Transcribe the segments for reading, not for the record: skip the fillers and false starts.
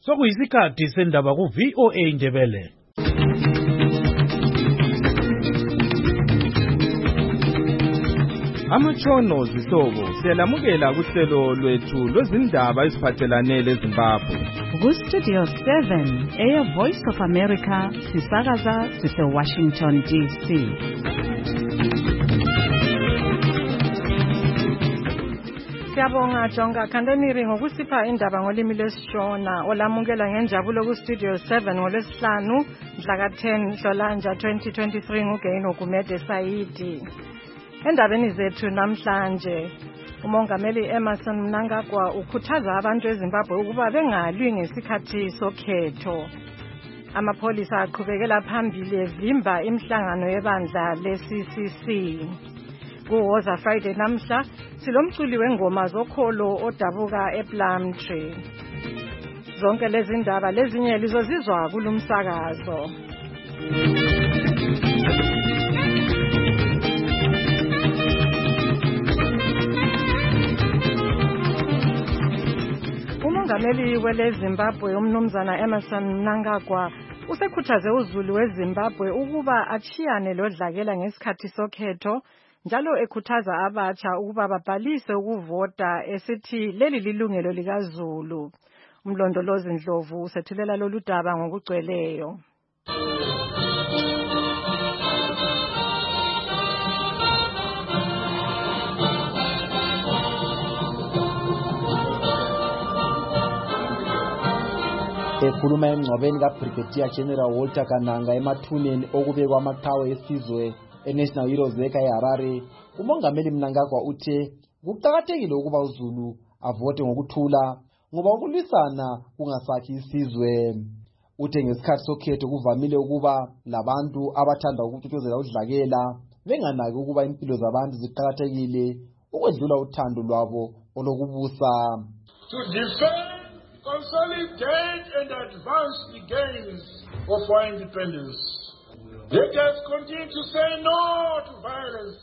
Sokuyisikhathi sendaba ku VOA Indebele. Amatshono zihlobo siyalamukela kuhlelo lwethu lwezindaba eziphathelane leZimbabwe. Ku-Studio 7 Air Voice of America sisakaza sise-Washington DC. Siyabonga Jonga Kandemiri ngokusipha indaba ngolimi lwesiShona olamukela ngenjabulo ku-Studio 7 ngolwesihlanu mhla ka-10 Nhlolanja 2023 nguGaino Gumede Saidi. Endabeni zethu namhlanje uMongameli Emmerson Mnangagwa ukhuthaza abantu eZimbabwe ukuba bengalwi ngesikhathi sokhetho. Amapholisa aqhubekela phambili evimba imihlangano yebandla le-CCC. Kuwoza Friday namhla silomculi wengoma zokholo odabuka ePlumtree. Zonke lezi ndaba lezinye lizozizwa kulumsakazo. Umongameli weleZimbabwe umnumzana Emmerson Mnangagwa usekhuthaze uzulu weZimbabwe ukuba achiyane lodlakela ngesikhathi sokhetho, njalo ekhuthaza abatsha ukuba babhalise ukuvota esithi leli lilungelo likaZulu. Umlondolozi Ndlovu usethulela lolu daba ngokugcweleyo. Ekhuluma emngcwabeni kaBrigadier General Walter Kananga emathuneni okubekwa amaqhawe esizwe eNational Heroes Eka eHarare, uMongameli Mnangagwa uthe kuqakathekile ukuba uZulu avote ngokuthula ngoba ukulwisana kungasakhi isizwe. Uthe ngesikhathi sokhetho kuvamile ukuba labantu abathanda ukuthuthuzela udlakela benganaki ukuba impilo zabantu ziqakathekile ukwedlula uthando lwabo olokubusa. To defend, consolidate and advance the gains of our independence. Let us continue to say no to violence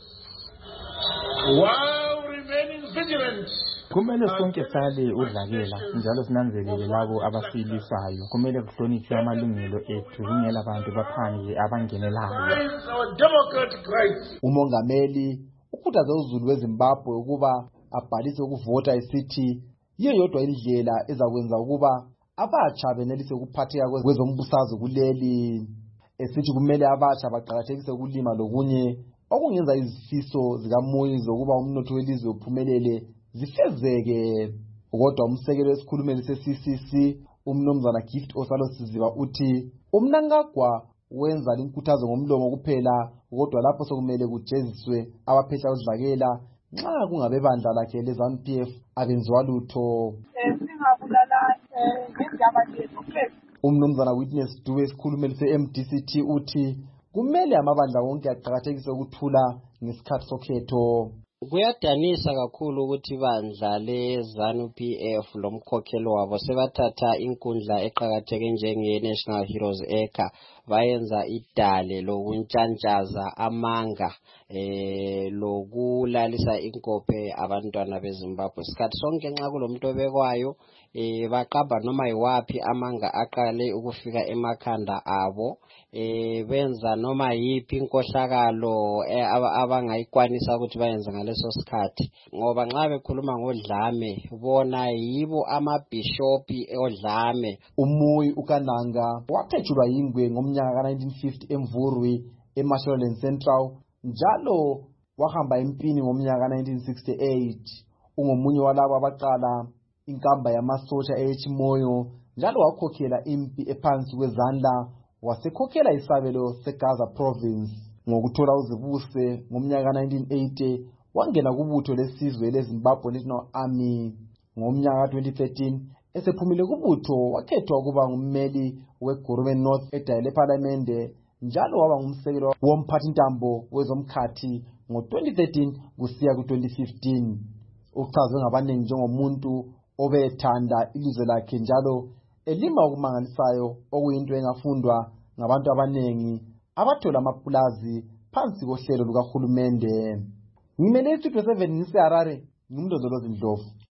while remaining vigilant. Kumele sonke sale udlakela njalo sinanzelele labo abasilisayo. Kumele kuhlonitshwe amalungelo ethu kungela abantu baphandle abangenelayo. Umongameli ukhuthaze uzulu weZimbabwe ukuba abhalise ukuvota esithi yiyo yodwa indlela ezakwenza ukuba abatsha benelise ukuphatheka kwezombusazwe kuleli. Esithi kumele abatsha baqakathekise ukulima lokunye okungenza izifiso zikaMoyi zokuba umnotho welizwe uphumelele zifezeke. Kodwa umsekeli wesikhulumeli se-CCC umnumzana Gift Osalo Siziba uthi uMnangagwa wenza inkuthazo ngomlomo kuphela, kodwa lapho sokumele kujeziswe abaphehla udlakela nxa kungabebandla lakhe leZANU-PF abenziwa lutho. Umnumzana Witness Dube esikhulumeli se-MDCT uthi kumele amabandla wonke aqakathekise ukuthula ngesikhathi sokhetho. Kuyadanisa kakhulu ukuthi bandla leZANU-PF lomkhokhelo wabo sebathatha inkundla eqakatheke njenge-National Heroes Eka bayenza idale lokuntshantshaza amanga lokulalisa inkophe abantwana beZimbabwe. Isikhathi sonke nxa kulomuntu obekwayo baqamba noma yiwaphi amanga aqale ukufika emakhanda abo, benza noma yiphi inkohlakalo abangayikwanisa ukuthi bayenze ngaleso sikhathi, ngoba nxa bekhuluma ngodlame bona yibo amabhishopi odlame. Umoyi uKananga waphetshulwa yingwe ngomnyaka ka-1950 eMvurwi eMashonaland Central, njalo wahamba empini ngomnyaka ka-1968. Ungomunye walabo abaqala inkamba yamasosha eChimoyo, njalo wakhokhela impi ephansi kwezandla, wasekhokhela isabelo seGaza Province. Ngokuthola uzibuse ngomnyaka ka-1980 wangena kubutho lesizwe leZimbabwe National Army. Ngomnyaka ka-2013 esephumile kubutho wakhethwa ukuba ngummeli weGurume North edayile ePhalamende, njalo waba ngumsekeli womphathintambo wezomkhathi ngo-2013 kusiya ku-2015. Uchazwe ngabaningi njengomuntu obethanda ilizwe lakhe njalo elima okumangalisayo okuyinto engafundwa ngabantu abanengi abathola amapulazi phansi kohlelo lukahulumende. Ngimele iStudio 7 ngiseHarare, ngimlondolozi Ndlovu.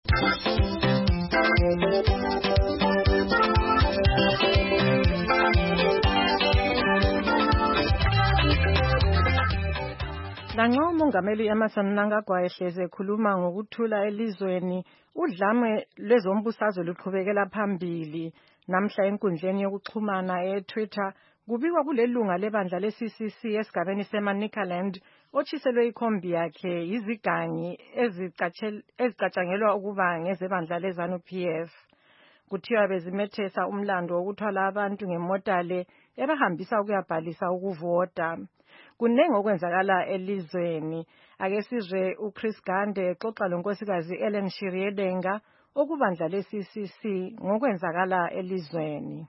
Lanxa umongameli Emmerson Mnangagwa ehleze ekhuluma ngokuthula elizweni, udlame lwezombusazwe luqhubekela phambili. Namhla enkundleni yokuxhumana eTwitter kubikwa kulelunga lebandla le-CCC esigabeni seManicaland otshiselwe ikhombi yakhe izigangi ezicatshangelwa ukuba ngezebandla leZANU-PF. Kuthiwa bezimethesa umlando wokuthwala abantu ngemota le ebahambisa ukuyabhalisa ukuvota. Kunengi okwenzakala elizweni. Ake sizwe uChris Gande exoxa lonkosikazi Ellen Shiriedenga okubandla le-CCC ngokwenzakala elizweni.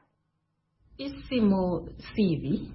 Isimo sibi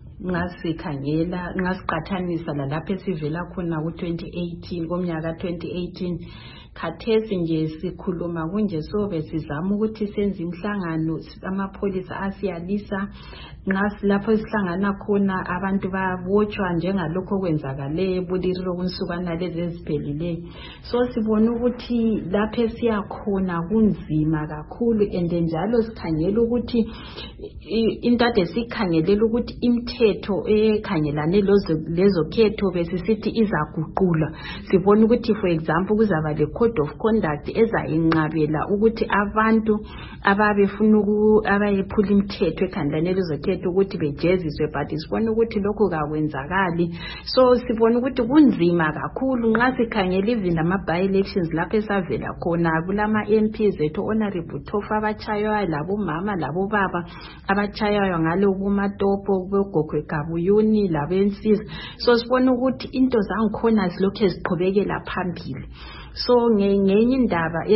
ngasiqhathanisa lalapho esivela khona ku-2018 komnyaka 2018 khathesi nje sikhuluma kunje sobe sizama ukuthi senze imhlangano amapholisa asiyalisa lapho esihlangana khona abantu babotshwa njengalokho kwenzakale ebuliriro kunsukana lezi eziphelile. So sibona ukuthi lapho esiyakhona kunzima kakhulu njalo sikhangela ukuthi into ade sikhangelela ukuthi imithetho ekhangelane lezo khetho besisithi izaguqulwa. Sibona ukuthi for example kuzaba le code of conduct ezayinqabela ukuthi abantu ababefuna abayephula imithetho ekhangelane lezo khetho ukuthi bejeziswe, but sibona ukuthi lokho kakwenzakali. So sibona ukuthi kunzima kakhulu nxa sikhangela even ama-by elections lapho esavela khona kulama MPs ethu honorable Tofa abachayayo labo mama labo baba abachayayo ngale ubumatopo bogogwe kabuyuni labensiza. So sibona ukuthi into zangikhona zilokho eziqhubekela phambili. So ngenye indaba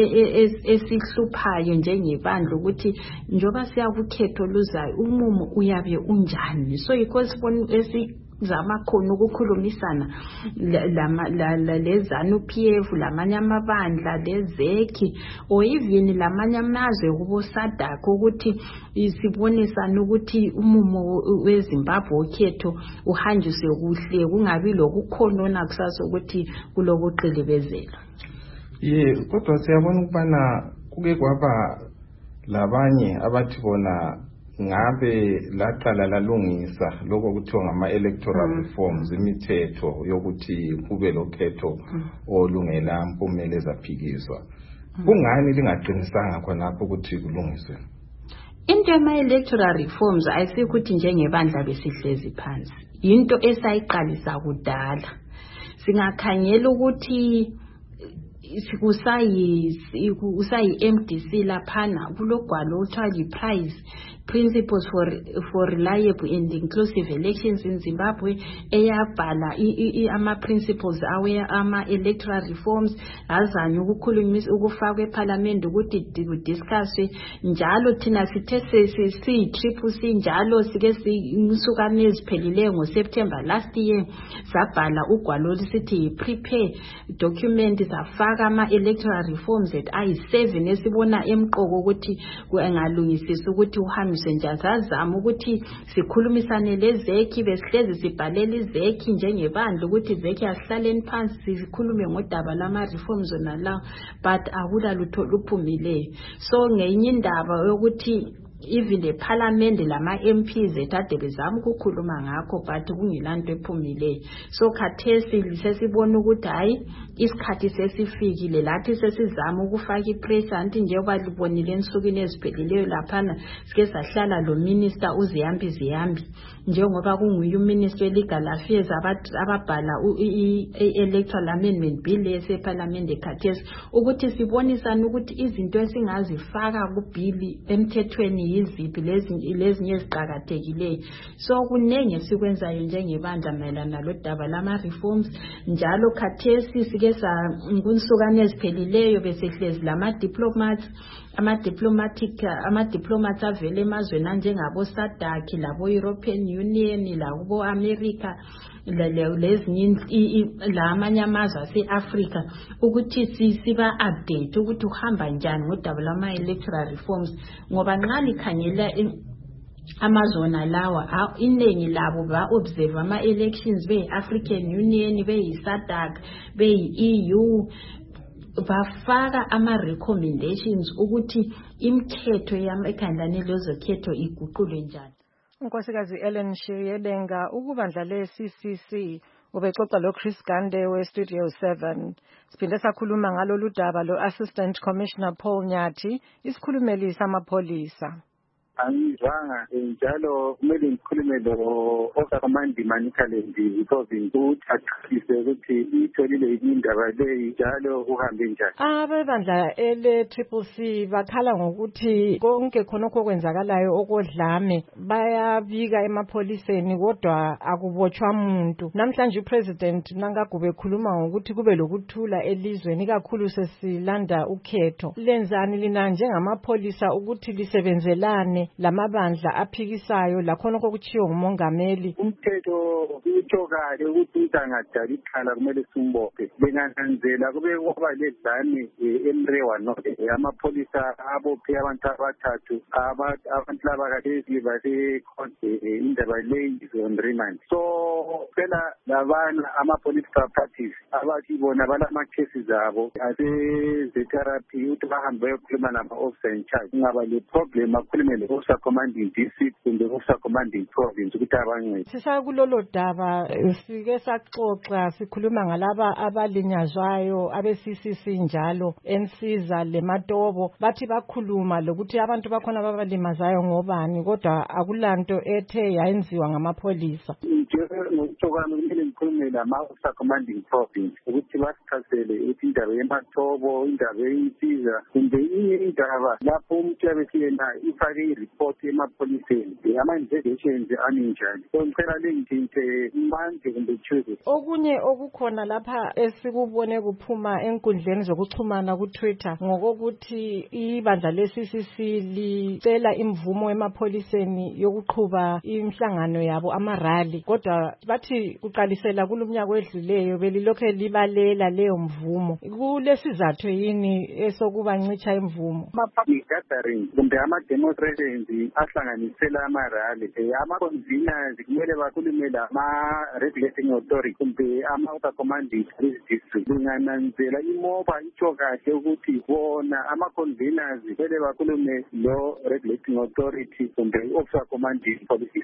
esihluphayo njengebandla ukuthi njoba siyakukhetho luzayo umumo uyabe unjani. So yikho sibona zama khona ukukhulumisana leZANU-PF lamanye amabandla lezekhi or even lamanye amazwe kubo SADC ukuthi sibonisana ukuthi umumo weZimbabwe okhetho uhanjiswe kuhle kungabi lokukhonona kusasa ukuthi kulokuqilibezela. Kodwa siyabona ukubana kuke kwaba labanye abathi bona ngabe laqala lalungisa lokho kuthiwa ngama-electoral reforms, imithetho yokuthi kube lokhetho olungela mpumela ezaphikiswa. Kungani lingaqinisanga khonapho ukuthi kulungiswe? Into yama-electoral reforms ayisikuthi njengebandla besihlezi phansi, into esayiqalisa kudala. Singakhangela ukuthi usayi MDC laphana kulogwalo uthiwa prize principles for reliable and inclusive elections in Zimbabwe eyabhala ama-principles ama-electoral reforms azanye ukukhulumisa ukufakwa eParliament ukuthi kudiscusswe njalo thina sithe siyi-CCC njalo sike sinsukane eziphelile ngoSeptember last year sabhala ugwalo lisithi prepare document safaka ama-electoral reforms ayi-7 esibona emqoko ukuthi engalungisisa ukuthi uhambe sazama ukuthi sikhulumisane lezekhi besihlezi sibhalela izekhi njengebandla ukuthi izekhi asihlaleni phansi sikhulume ngodaba lama-reforms onala, but akula lutho luphumileyo. So ngenye indaba yokuthi even the parliament lama MPs etade bezama ukukhuluma ngakho but kungelanto ephumileyo. So khathesi sesibona ukuthi hayi isikhathi sesifikile lathi sesizama ukufaka ipressure anti njengoba libonile ensukwini ezipheleleyo laphana sike sahlala lo minister uZiyambi njengoba kunguye uminister legal affairs ababhala electoral amendment bill eseparliament ekhathesi ukuthi sibonisana ukuthi izinto esingazifaka kubill emthethweni yiziphi lezinye eziqhakathekileyo. So kunenge esikwenzayo njengebandla mayelana lodaba lama-reforms njalo khathesi sike kunsukane ezipheleleyo besehlezi ama-diplomats avele emazweni anjengabo SADC labo European Union labo America lezinye lamanye amazwe ase-Africa ukuthi siba-update ukuthi uhamba njani ngodaba lama-electoral reforms ngoba nxa likhangela amazona lawa iningi labo ba-observe ama-elections beyi-African Union beyi-SADC beyi-EU bafaka ama-recommendations ukuthi imithetho yamakhandane lezokhetho iguqulwe njani. Unkosikazi Ellen Shiriyelenga ukubandla le-CCC ubexoxa lo-Chris Gande we-Studio 7. Siphinde sakhuluma ngalolu daba lo-Assistant Commissioner Paul Nyathi, isikhulumeli samapholisa. Angizwanga njalo kumele ngikhulume lo-Officer Command Manikalendi because ukuthi aqalisise ukuthi itholile indaba leyi njalo uhambe njani. Abebandla ele-CCC bakhala ngokuthi konke khonokho kwenzakalayo okodlame bayabika emapholiseni kodwa akubotshwa muntu. Namhlanje uPresident Mnangagwa ekhuluma ngokuthi kube lokuthula elizweni kakhulu sesilanda ukhetho. Lenzani lina njengamapholisa ukuthi lisebenzelane lamabandla aphikisayo lakhonokho kuchiyo ngumongameli? Umthetho utshokale ukuthi angadala ikhala kumele simbophe. Bengananzela kube kwaba ledlame eMrewa North amapholisa abophe abantu abathathu abantu laba kade base indaba leyi on remand. So phela labana ama-political parties abathi bona balama cases abo ase-therapy ukuthi bahambe bayokhuluma nama-officer in charge. Kungaba le problem akhulume le-officer commanding district kumbe officer commanding province ukuthi abancede. Sisakulolo daba sike saxoxa sikhuluma ngalaba abalinyazwayo abe-CCC njalo ensiza leMatobo bathi bakhuluma lokuthi abantu bakhona babalimazayo ngobani kodwa akulanto ethe yayenziwa ngamapholisa. Ngokuthokana kumele ngikhulume lama-officer commanding province ukuthi basichazele ukuthi indaba yeMatobo, indaba yeinsiza kumbe inye indaba lapho umuntu yabesiyena ifake i-report emapholiseni ama-investigations aninjani. So ngicela lengithinте manje kumbe Tuesday. Okunye okukhona lapha esikubone kuphuma enkundleni zokuxhumana ku-Twitter ngokokuthi ibandla le-CCC licela imvumo emapholiseni yokuqhuba imhlangano yabo amarali kodwa bathi kuqalisela kulumnyaka wedluleyo belilokhe libalela leyo mvumo. Kulesizathu yini esokuba ncitsha imvumo? Ama-public gatherings kumbe ama-demonstrations ahlanganisela amarali ama-conveners kumele bakhulume lama-regulating authority kumbe ama-officer commanding district. Lingananzela imoba itsho kahle ukuthi bona ama-conveners kumele bakhulume lo regulating authority kumbe officer commanding policy.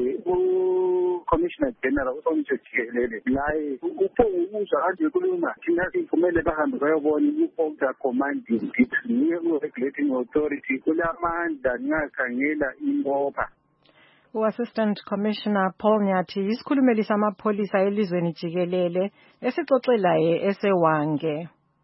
Commissioner General usomtsho jikelele laye upho kanje kuluma thina kumele bahambe bayobona i-officer commanding district niye regulating authority kulamandla ngingakhangela imoba. U-Assistant Commissioner Paul Nyathi isikhulumeli samapholisa elizweni jikelele esixoxelaye esewange.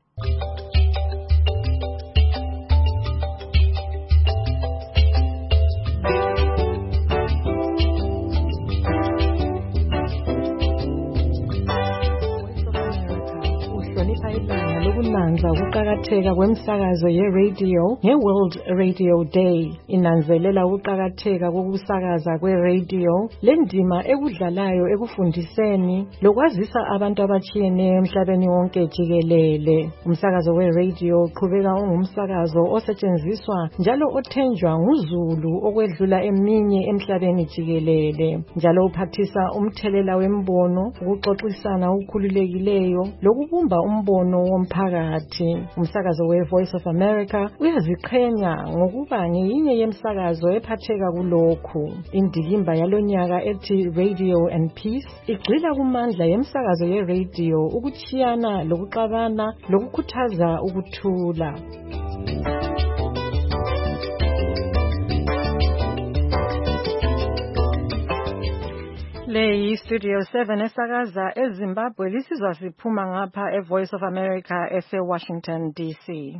Lokunanza ukuqakatheka kwemsakazo ye-radio nge-World Radio Day inanzelela ukuqakatheka kokusakaza kwe-radio lendima ekudlalayo ekufundiseni lokwazisa abantu abatshiyeneyo emhlabeni wonke jikelele. Umsakazo we-radio uqhubeka ungumsakazo osetshenziswa njalo othenjwa nguzulu okwedlula eminye emhlabeni jikelele njalo uphathisa umthelela wembono ukuxoxisana okukhululekileyo lokubumba umbono womphakathi. Umsakazo we-Voice of America uyaziqhenya ngokuba ngeyinye yemsakazo ephatheka kulokhu. Indilimba yalonyaka ethi Radio and Peace igxila kumandla yemsakazo ye-radio ukuchiyana lokuxabana lokukhuthaza ukuthula. Le yi-Studio 7 esakaza eZimbabwe lisizwa siphuma ngapha e-Voice of America ese-Washington DC.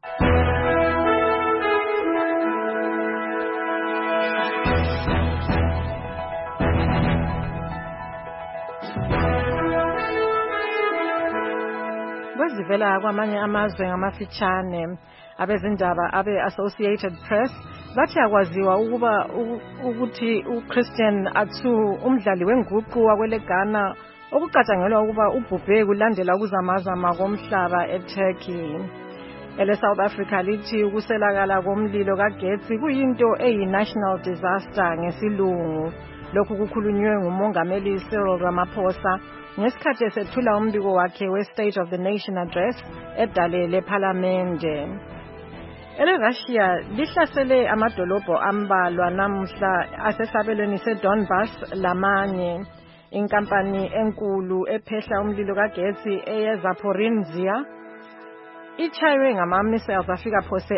Kwezivela kwamanye amazwe ngamafitshane abezindaba abe-Associated Press bathi akwaziwa ukuthi uChristian Atsu umdlali wenguqu wakwele Ghana okucatshangelwa ukuba ubhubhe kulandela ukuzamazama komhlaba eTurkey. Ele-South Africa lithi ukuselakala komlilo kagetsi kuyinto eyi-national disaster ngesilungu. Lokhu kukhulunywe ngumongameli Cyril Ramaphosa ngesikhathi esethula umbiko wakhe we-State of the Nation Address edale lephalamende. ERussia lihlasele amadolobho ambalwa namuhla asesabelweni seDonbas lamanye. Inkampani enkulu ephehla umlilo kagetsi eyeZaporizhzhia ichaywe ngama-missiles afika phose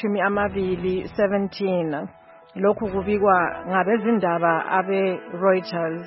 ama-17. Lokhu kubikwa ngabezindaba abe-Reuters.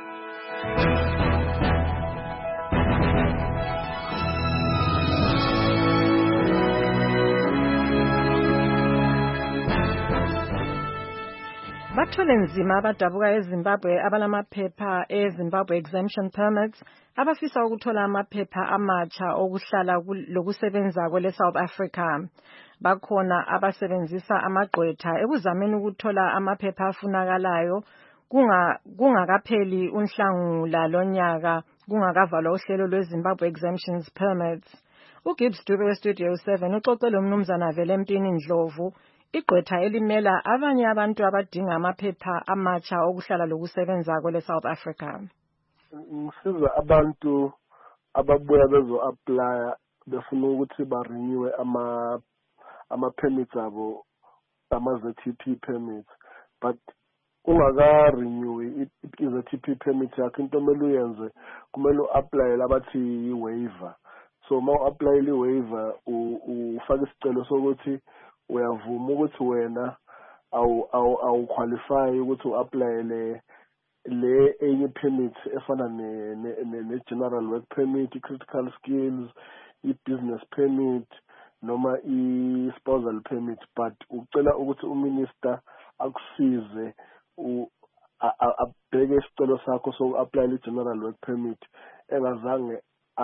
Bathole nzima abadabuka eZimbabwe abalamaphepha eZimbabwe exemption permits abafisa ukuthola amaphepha amatsha okuhlala lokusebenza kwele-South Africa. Bakhona abasebenzisa amagqwetha ekuzameni ukuthola amaphepha afunakalayo kungakapheli uNhlangula lonyaka kungakavalwa uhlelo lweZimbabwe exemptions permits. uGibbs Dube weStudio 7 uxoxele umnumzana Velempini Ndlovu igqwetha elimela abanye abantu abadinga amaphepha amatsha okuhlala lokusebenza kwele-South Africa. Ngisiza abantu ababuya bezo-applya befuna ukuthi barenewe ama-permits abo, ama-ZTP permits, but ungaka-renewe i-ZTP permit yakho into kumele uyenze kumele u-applyele abathi i-waiver. So ma u-applyele i-waiver ufake isicelo sokuthi uyavuma ukuthi wena awuqualify ukuthi u-applyele le enye permit efana ne-general work permit, i-critical skills, i-business permit noma i-spousal permit, but ucela ukuthi uminister akusize abheke isicelo sakho soku-applyela i-general work permit engazange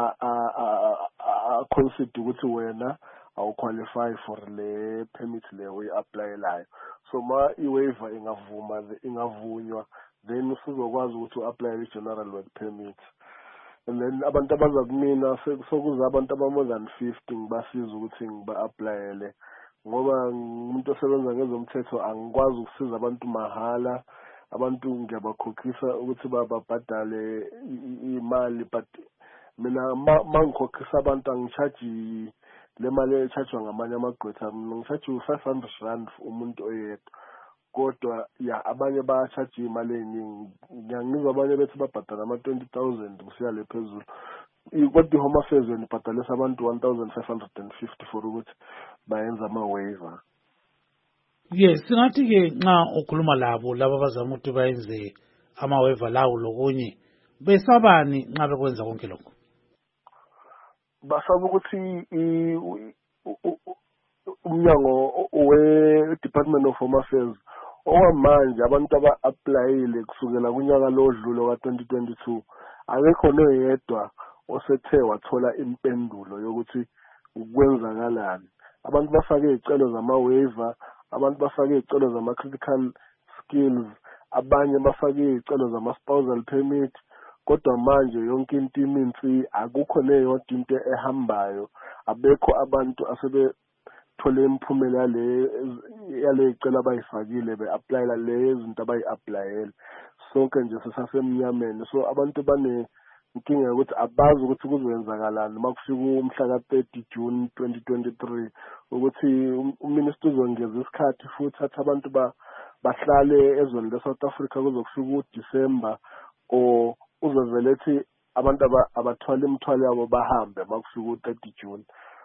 a-consider ukuthi wena awuqualify for le permit le uyi-applyelayo. So ma i-waiver ingavunywa then usuzokwazi ukuthi u-applyele i-general work permit. And then abantu abaza kumina sokuza abantu more than 50 ngibasiza ukuthi ngiba-applyele ngoba umuntu osebenza ngezomthetho angikwazi ukusiza abantu mahala. Abantu ngiyabakhokhisa ukuthi babhadale imali, but mina mangikhokhisa abantu angicharge le mali echajwa ngamanye amagqwetha. Mina ngicharge u-R500 umuntu oyedwa, kodwa ya abanye bayachaje imali eningi. Ngiyangizwa abanye bethi babhadala ama-20,000 kusiya le phezulu. Kodwa iHome Affairs wena ibhadalisa abantu 1,550 for ukuthi bayenza ama-waiver. Yes, singathi-ke nxa ukhuluma labo abazama ukuthi bayenze ama-waiver lawo lokunye besabani nxa bekwenza konke lokho? Basaba ukuthi umnyango we-Department of Home Affairs okwamanje abantu aba-applyile kusukela kunyaka lo odlule ka-2022 akekho noyedwa osethe wathola impendulo yokuthi ukwenzakalani. Abantu bafake izicelo zama-waiver, abantu bafake izicelo zama-critical skills, abanye bafake izicelo zama-spousal permit, kodwa manje yonke into iminsi akukho neyodwa into ehambayo. Abekho abantu asebethole imiphumela yale icela abayifakile be-applyela lezi zinto abayi-applyele. Sonke nje sisasemnyameni, so abantu inkinga yokuthi abazi ukuthi kuzoyenzakalani makufika umhla ka-30 June 2023 ukuthi uminister uzongeza isikhathi futhi athi abantu bahlale ezweni le-South Africa kuzokufika uDisemba, or uzovele ethi abantu abathwala imithwalo yabo bahambe makufika u-30 June.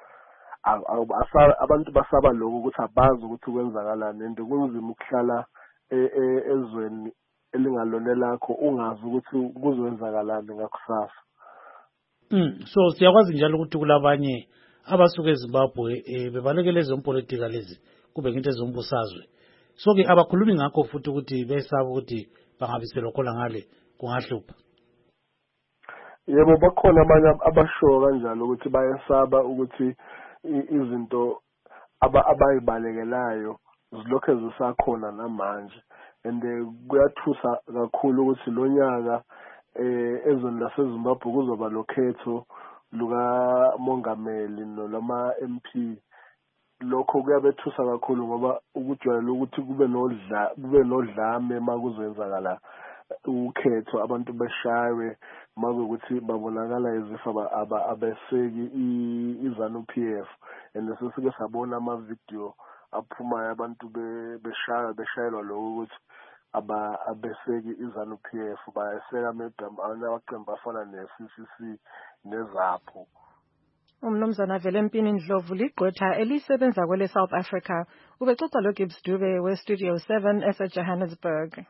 Abantu basaba lokho ukuthi abazi ukuthi kwenzakalani, and kunzima ukuhlala ezweni elingalone lakho ungazi ukuthi kuzoyenzakalani ngakusasa. So siyakwazi njalo ukuthi kulabanye abasuka eZimbabwe bebalekele ezompolitika lezi kube into ezombusazwe. So ke abakhulumi ngakho futhi ukuthi besaba ukuthi bangabiselwa khona ngale kungahlupha. Yebo, bakhona abanye abasho kanjalo ukuthi bayasaba ukuthi izinto abayibalekelayo zilokho zisakhona namanje, and kuyathusa kakhulu ukuthi lo nyaka ezweni laseZimbabwe kuzoba lokhetho lukamongameli nolama MP. Lokho kuyabethusa kakhulu ngoba ukujwayela ukuthi kube nodlame makuzoyenzakala ukhetho abantu beshaywe makuthi babonakala as abeseki iZANU-PF, and sesike sabona ama-video aphumayo abantu beshayelwa lokho ukuthi abeseki iZANU-PF bayeseka amaqembu afana ne-CCC neZAPU. Umnumzana Velempini Ndlovu ligqwetha elisebenza kwele South Africa ubexoxa lo Gibbs Dube we-Studio 7 ese-Johannesburg.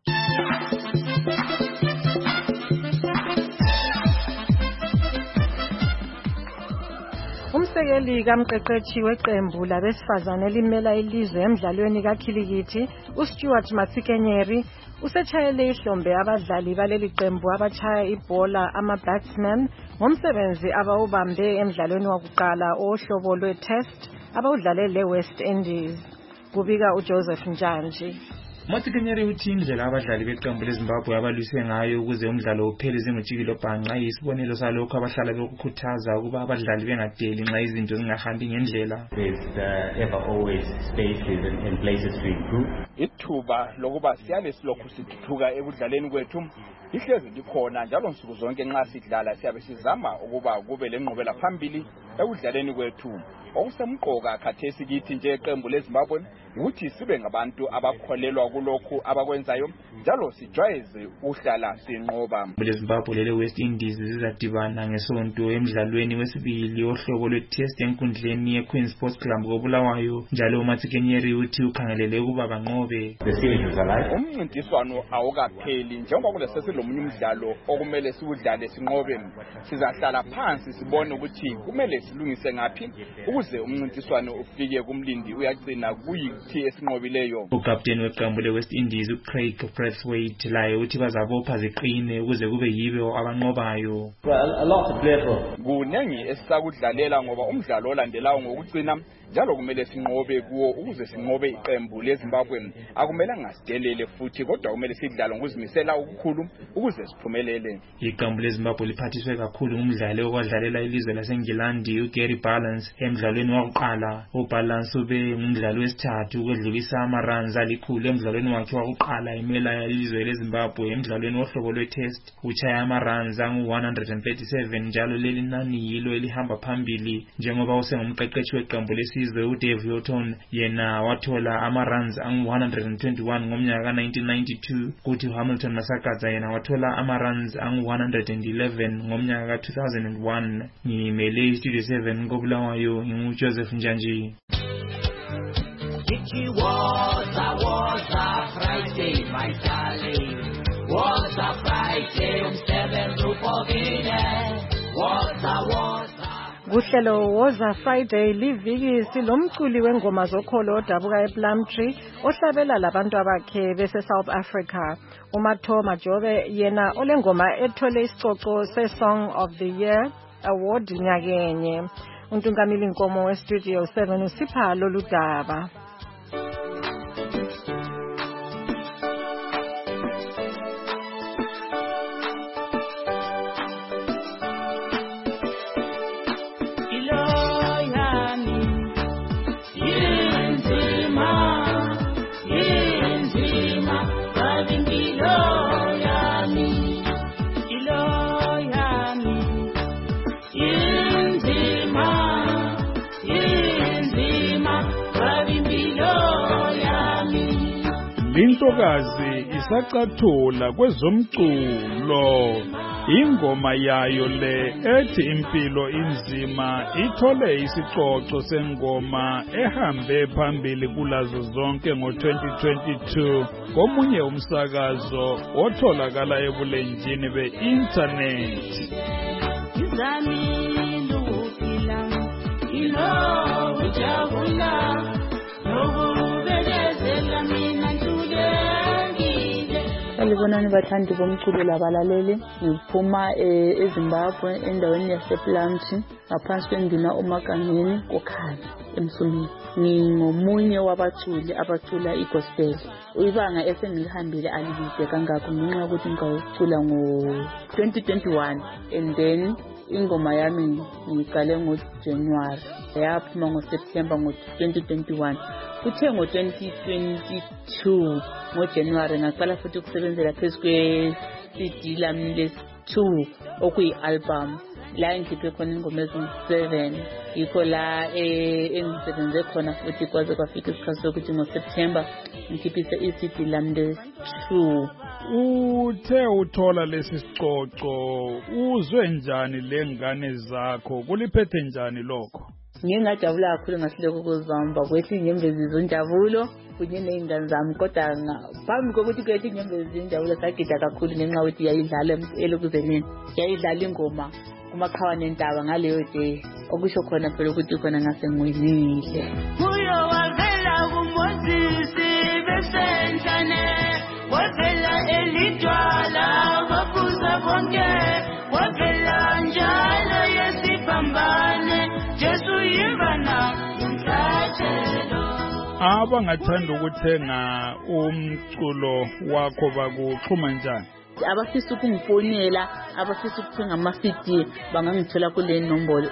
Umsekeli kamqeqeshi weqembu labesifazane elimela ilizwe emidlalweni kakhilikithi uStuart Matsikenyeri usetshayele ihlombe abadlali baleli qembu abachaya ibhola ama-batsmen ngomsebenzi abawubambe emidlalweni wokuqala ohlobo lwe-test abawudlale le-West Indies. Kubika uJoseph Njanji. Matsikenyeri uthi indlela abadlali beqembu leZimbabwe abalwise ngayo ukuze umdlalo uphele zingujikilo bhanqa yisibonelo salokho abahlala bekukhuthaza ukuba abadlali bengadeli nxa izinto zingahambi ngendlela. Ever always spaces and places to improve. Ithuba lokuba siyale silokhu sithuthuka ekudlaleni kwethu ihlezi likhona njalo nsuku zonke nxa sidlala siyabe sizama ukuba kube lenqubela phambili ekudlaleni kwethu. Okusemqoka khathesi kithi nje iqembu leZimbabwe ukuthi sibe ngabantu abakholelwa kulokhu abakwenzayo njalo sijwayeze uhlala sinqoba. leZimbabwe lele-West Indies zizadibana ngesonto emidlalweni wesibili ohlobo lwe-test enkundleni ye-Queen Sports Club koBulawayo njalo uMatsikenyeri uthi ukhangelele ukuba banqobe. Umncintiswano awukapheli njengoba kulesilomunye umdlalo okumele siwudlale sinqobe. Sizahlala phansi sibone ukuthi kumele silungise ngaphi ukuze umncintiswano ufike kumlindi uyagcina kuyithi esinqobileyo. Ukapteni weqembu le-West Indies uCraig Brathwaite laye uthi bazabopha ziqine ukuze kube yibo abanqobayo. Kunengi esisakudlalela ngoba umdlalo olandelayo ngokugcina njalo kumele sinqobe kuwo ukuze sinqobe iqembu leZimbabwe. Akumelanga sidelele futhi kodwa kumele sidlale ngokuzimisela okukhulu ukuze siphumelele. Iqembu leZimbabwe liphathiswe kakhulu ngumdlali okwadlalela ilizwe laseNgilandi uGary Balance emidlalweni wokuqala. uBalance ube ngumdlali wesithathu ukwedlulisa ama-runs alikhulu emidlalweni wakhe wokuqala emela ilizwe leZimbabwe emidlalweni wohlobo lwe-test. Uchaya ama-runs angu-137 njalo leli nani yilo elihamba phambili njengoba usengumqeqeshi weqembu lesizwe uDave Hylton yena wathola ama-runs angu-121 ngomnyaka ka-1992 kuthi uHamilton Masakadza yena wathola ama-runs angu-111 ngomnyaka ka-2001. Ngimele iStudio 7 koBulawayo nginguJoseph Njanji. It was a Friday, my darling. Was a Friday, umsebenzi uphokile. Was Kuhlelo Woza Friday liviki silomculi wengoma zokholo odabuka ePlumtree ohlabela labantu abakhe bese South Africa. uMatho Majobe yena olengoma ethole isicoco se-Song of the Year Award nyakenye. Untungamili Nkomo weStudio 7 usipha lolu daba. Intokazi isaqathula kwezomculo ingoma yayo le ethi impilo inzima ithole isicoco sengoma ehambe phambili kulazo zonke ngo-2022 komunye umsakazo otholakala ebulenjini be-internet. Salibonani bathandi bomculo labalaleli, ngiphuma eZimbabwe endaweni yasePlumtree ngaphansi kwenduna uMagangeni koKhaya eMsumini. Ngingomunye wabaculi abacula igospel. Ibanga esengilihambile alibide kangako ngenxa yokuthi ngicula ngo-2021 and then ingoma yami ngiqale ngoJanuary yaphuma ngoSeptember ngo-2021 kuthe ngo-2022 ngoJanuary ngaqala futhi ukusebenzela phezu kwe-CD lami lesi-2 okuyi-album la ngikhiphe khona ingoma ezi-7 yikho la engisebenze khona futhi kwaze kwafika isikhathi sokuthi ngoSeptember ngikhiphe i-CD lami lesi-2. Uthe uthola lesi sicoco uzwe njani lengane zakho kuliphethe njani lokho? Ngingajabula kakhulu ngasiloko kuzamba kwethi inyembezi zonjabulo kunye nezingane zami kodwa phambi kokuthi kwethi inyembezi zonjabulo sagida kakhulu ngenxa yokuthi yayidlala elokuzeleni yayidlala ingoma kumaqhawane entaba ngaleyo day okusho khona phela ukuthi khona ngasengiwinile. Kuyo wavela kuMoses besentane wavela elidwala wabuza bonke wavela njalo yesipambane Jesu yimbana umhlatshelo. Abangathanda ukuthenga umculo wakho bakuxhuma njani? Abafisa ukungifonela abafisa ukuthenga ama-CD bangangithola kule nombolo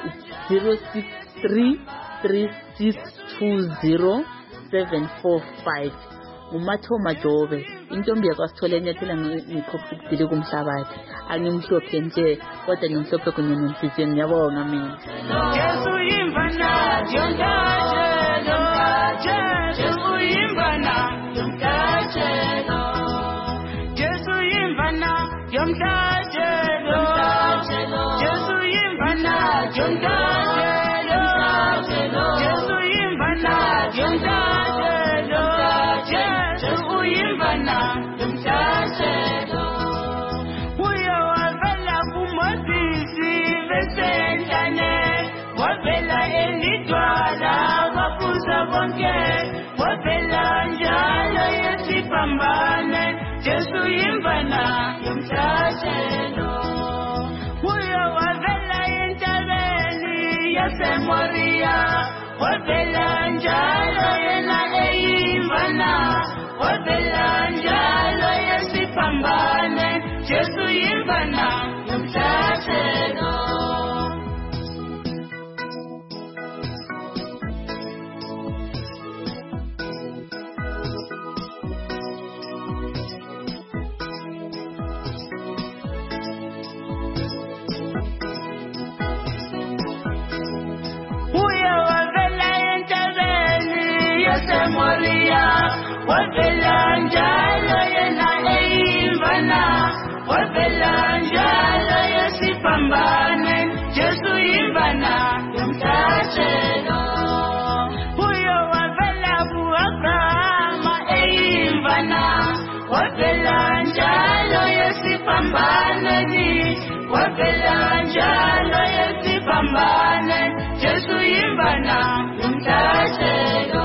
0633620745 nguMathoma Jobe intombi yakwaSithole enyathela ngikhophisile kumhlabathi angimhlophe nje kodwa ngimhlophe kunye nenhliziyo ngiyabonga mina. Jesu yimbana yomhlatshelo Jesu yimbana yomhlatshelo Jesu yimbana yomhlatshelo Jesu yimbana yomhlatshelo Jesu yimbana yomhlatshelo Jesu yimbana yomhlatshelo Uyo wavela kuMoses besentane wavela elidwala wabuza bonke wavela njalo yesipambane Jesu yimbana yomhlatshelo Uyo wavela entabeni yaseMoriya wavela njalo yena eyimbana wavela njalo yesipambane Jesu yimbana yomhlatshelo Moria wavela njalo yena eyimbana wavela njalo yesipambane Jesu yimbana yomhlatshelo Uyo wavela kuAbrahama eyimbana wavela njalo yesipambane wavela njalo yesipambane Jesu yimbana yomhlatshelo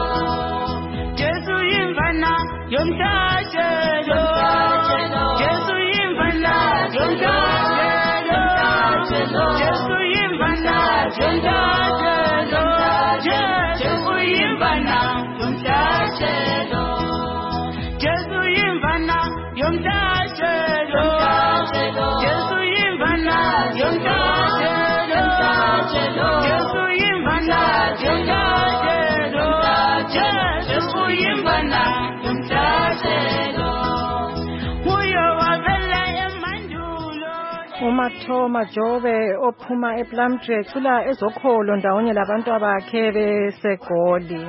yomhlatshelo Jesu yimbana yomhlatshelo Jesu yimbana yomhlatshelo Jesu yimbana yomhlatshelo Jesu yimbana yomhlatshelo Jesu yimbana yomhlatshelo Jesu yimbana yomhlatshelo Jesu yimbana uMathoma Jobe ophuma ePlumtree cula ezokholo ndawonye labantu abakhe beseGoli.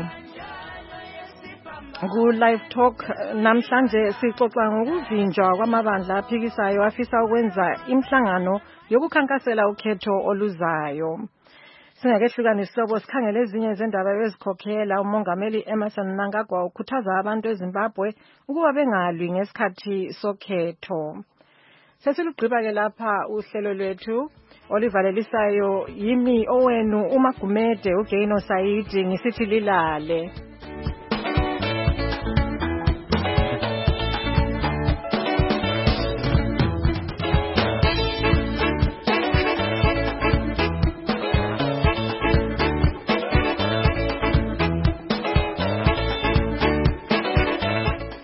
Ku-Live Talk namhlanje sixoxa ngokuvinjwa kwamabandla aphikisayo afisa ukwenza imihlangano yokukhankasela ukhetho oluzayo. Singakehlukana isihlobo sikhangele ezinye izindaba ezikhokhela umongameli Emmerson Mnangagwa ukhuthaza abantu eZimbabwe ukuba bengalwi ngesikhathi sokhetho. Sesilugqiba-ke lapha uhlelo lwethu olivalelisayo yimi owenu uMagumede uGaino Saidi ngisithi lilale.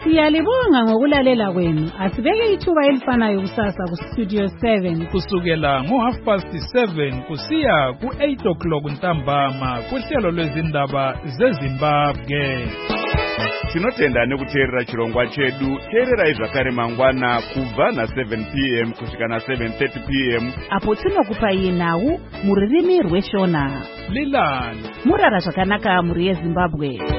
Siyalibonga ngokulalela kwenu. Asibeke ithuba elifanayo kusasa kuStudio 7 kusukela ngo7:30 kusiya ku8 ntambama kuhlelo lwezindaba zeZimbabwe. Tinotenda nekuteerera chirongwa chedu. Teererai zvakare mangwana kubva na7 p.m. kusvika na7:30 p.m. apo tinokupai nhau muririmi rweshona. Lilani murara zvakanaka muri yeZimbabwe.